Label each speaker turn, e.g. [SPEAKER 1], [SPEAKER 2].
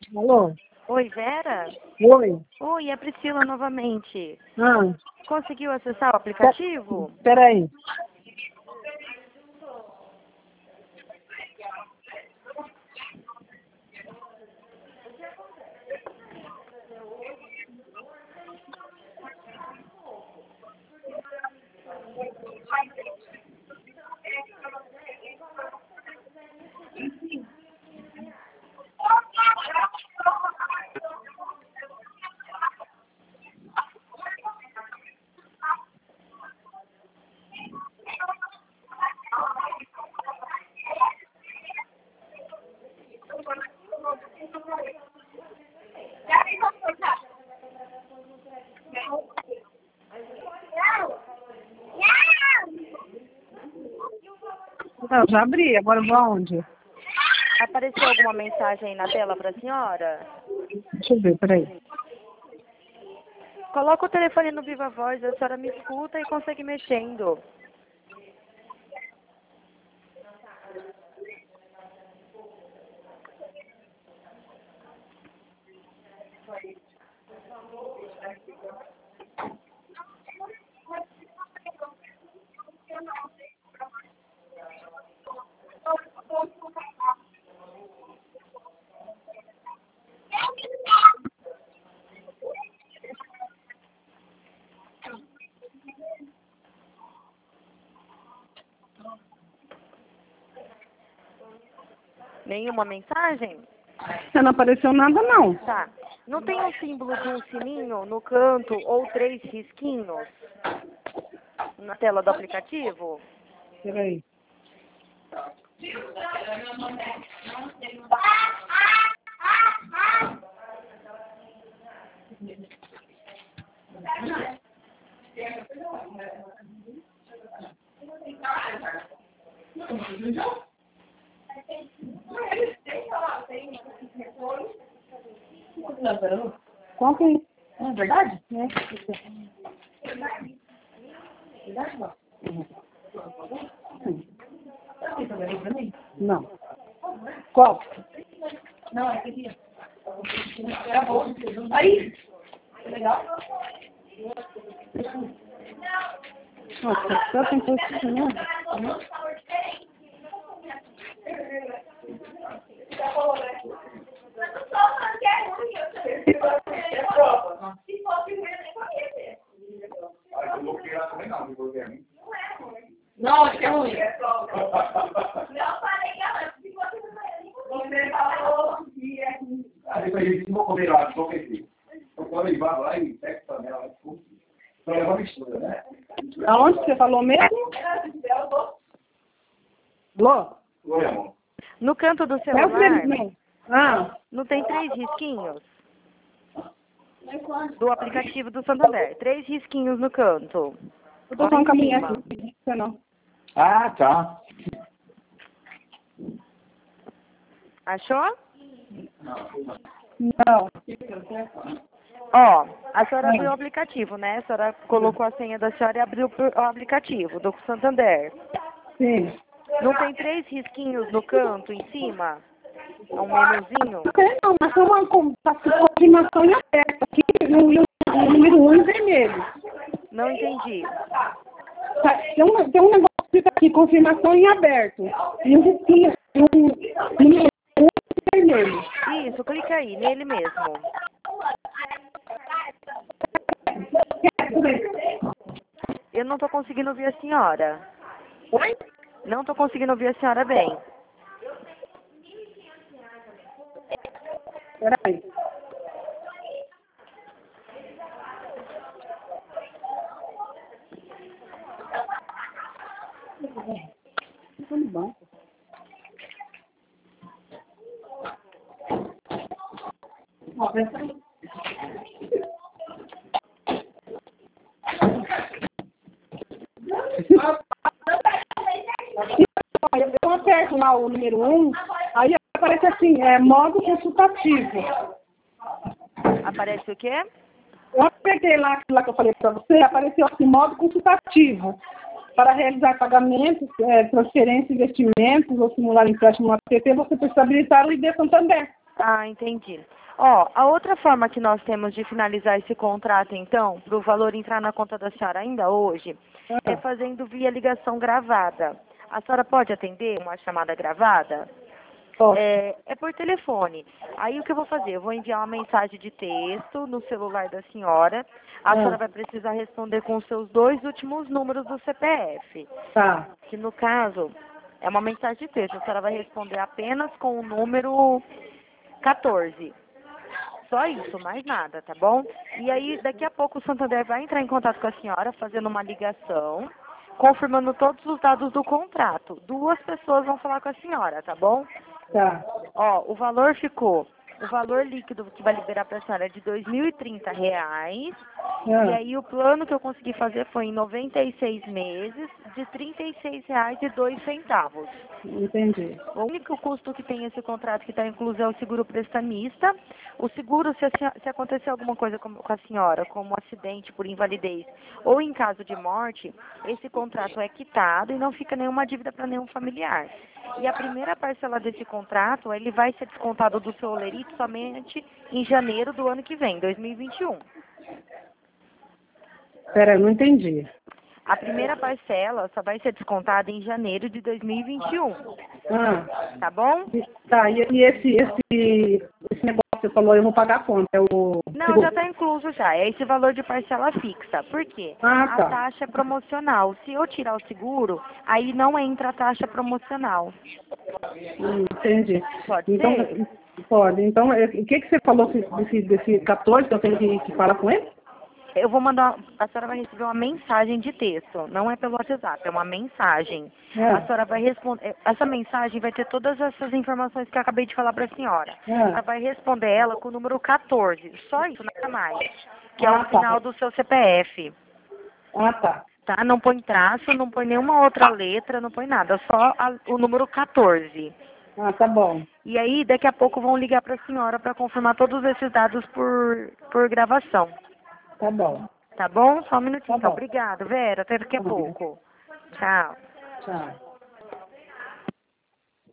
[SPEAKER 1] Alô?
[SPEAKER 2] Oi, Vera?
[SPEAKER 1] Oi?
[SPEAKER 2] Oi, é a Priscila novamente.
[SPEAKER 1] Ah,
[SPEAKER 2] Conseguiu acessar o aplicativo?
[SPEAKER 1] peraí. Não, já abri, agora eu vou aonde?
[SPEAKER 2] Apareceu alguma mensagem aí na tela para a senhora?
[SPEAKER 1] Deixa eu ver, peraí.
[SPEAKER 2] Coloca o telefone no Viva Voz, a senhora me escuta e consegue mexendo. Nenhuma mensagem?
[SPEAKER 1] Não apareceu nada, não.
[SPEAKER 2] Tá. Não tem um símbolo de um sininho no canto ou 3 risquinhos na tela do aplicativo?
[SPEAKER 1] Peraí. Qual que é? É verdade? É. Verdade, não? Não. Qual? Não, é aqui. Era bom. Aí. Legal. Nossa, só tem coisa, né? Não, acho que é ruim. Não falei que é ruim. Você falou que é ruim. Depois a gente não comer lá, só que quando ele vai lá e pega a panela, é uma mistura, né? Aonde você falou mesmo? Lô? Oi, amor.
[SPEAKER 2] No canto do
[SPEAKER 1] É o
[SPEAKER 2] celular,
[SPEAKER 1] prêmio. Ah.
[SPEAKER 2] não tem 3 risquinhos? Do aplicativo do Santander. 3 risquinhos no canto.
[SPEAKER 1] Eu tô falando com a mulher
[SPEAKER 2] cima.
[SPEAKER 1] aqui. Não.
[SPEAKER 3] Ah, tá.
[SPEAKER 2] Achou?
[SPEAKER 1] Não.
[SPEAKER 2] Ó, a senhora abriu o aplicativo, né? A senhora colocou a senha da senhora e abriu o aplicativo do Santander.
[SPEAKER 1] Sim.
[SPEAKER 2] Não tem 3 risquinhos no canto, em cima? É um menuzinho?
[SPEAKER 1] Não, mas é uma confirmação em aberto aqui, no número 1 em vermelho.
[SPEAKER 2] Não entendi.
[SPEAKER 1] Tem um negócio escrito aqui, confirmação em aberto. E um risquinho, número 1 em vermelho.
[SPEAKER 2] Isso, clica aí, nele mesmo. Eu não tô conseguindo ouvir a senhora.
[SPEAKER 1] Oi?
[SPEAKER 2] Não tô conseguindo ouvir a senhora bem.
[SPEAKER 1] Peraí. Tudo bom. Ó, pensa aí. Eu aperto lá o número 1, aí aparece assim, modo consultativo.
[SPEAKER 2] Aparece o quê?
[SPEAKER 1] Eu apertei lá aquilo lá que eu falei para você, apareceu assim, modo consultativo. Para realizar pagamentos, transferências, investimentos ou simular empréstimo no APP, você precisa habilitar o ID Santander.
[SPEAKER 2] Ah, entendi. Ó, a outra forma que nós temos de finalizar esse contrato, então, para o valor entrar na conta da senhora ainda hoje, é fazendo via ligação gravada. A senhora pode atender uma chamada gravada?
[SPEAKER 3] Posso.
[SPEAKER 2] É por telefone. Aí o que eu vou fazer? Eu vou enviar uma mensagem de texto no celular da senhora. A senhora vai precisar responder com os seus 2 últimos números do CPF.
[SPEAKER 3] Tá.
[SPEAKER 2] Que no caso, é uma mensagem de texto. A senhora vai responder apenas com o número 14. Só isso, mais nada, tá bom? E aí, daqui a pouco o Santander vai entrar em contato com a senhora, fazendo uma ligação, confirmando todos os dados do contrato. 2 pessoas vão falar com a senhora, tá bom?
[SPEAKER 3] Tá.
[SPEAKER 2] Ó, o valor líquido que vai liberar para a senhora é de R$ 2.030. E aí o plano que eu consegui fazer foi em 96 meses, de R$ 36,02.
[SPEAKER 3] Entendi.
[SPEAKER 2] O único custo que tem esse contrato que está incluso é o seguro prestamista. O seguro, se acontecer alguma coisa com a senhora, como um acidente por invalidez ou em caso de morte, esse contrato é quitado e não fica nenhuma dívida para nenhum familiar. E a primeira parcela desse contrato, ele vai ser descontado do seu olerite somente em janeiro do ano que vem, 2021.
[SPEAKER 3] Pera, eu não entendi.
[SPEAKER 2] A primeira parcela só vai ser descontada em janeiro de 2021. Tá bom?
[SPEAKER 3] Tá, e esse negócio que você falou, eu vou pagar quanto? É o...
[SPEAKER 2] Não, já está incluso já. É esse valor de parcela fixa. Por quê?
[SPEAKER 3] Tá.
[SPEAKER 2] A taxa é promocional. Se eu tirar o seguro, aí não entra a taxa promocional.
[SPEAKER 3] Entendi.
[SPEAKER 2] Pode
[SPEAKER 3] então,
[SPEAKER 2] ser?
[SPEAKER 3] Pode. Então, o que você falou desse 14 que eu tenho que falar com ele?
[SPEAKER 2] Eu vou mandar, a senhora vai receber uma mensagem de texto, não é pelo WhatsApp, é uma mensagem. A senhora vai responder, essa mensagem vai ter todas essas informações que eu acabei de falar para a senhora. Ela vai responder ela com o número 14, só isso, nada mais, que é o final do seu CPF.
[SPEAKER 3] Tá.
[SPEAKER 2] Tá? Não põe traço, não põe nenhuma outra letra, não põe nada, só o número 14.
[SPEAKER 3] Tá bom.
[SPEAKER 2] E aí, daqui a pouco vão ligar para a senhora para confirmar todos esses dados por gravação.
[SPEAKER 3] Tá bom.
[SPEAKER 2] Tá bom? Só um minutinho.
[SPEAKER 3] Tá bom.
[SPEAKER 2] Obrigado, Vera. Até daqui a pouco. Tchau.
[SPEAKER 3] Tchau.